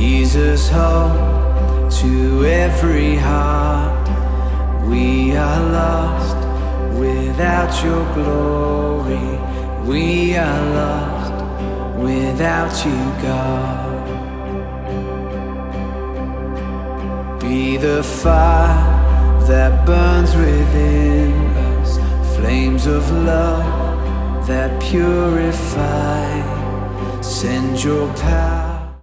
Jesus, hope to every heart. We are lost without your glory. We are lost without you, God. Be the fire that burns within us, flames of love that purify. Send your power.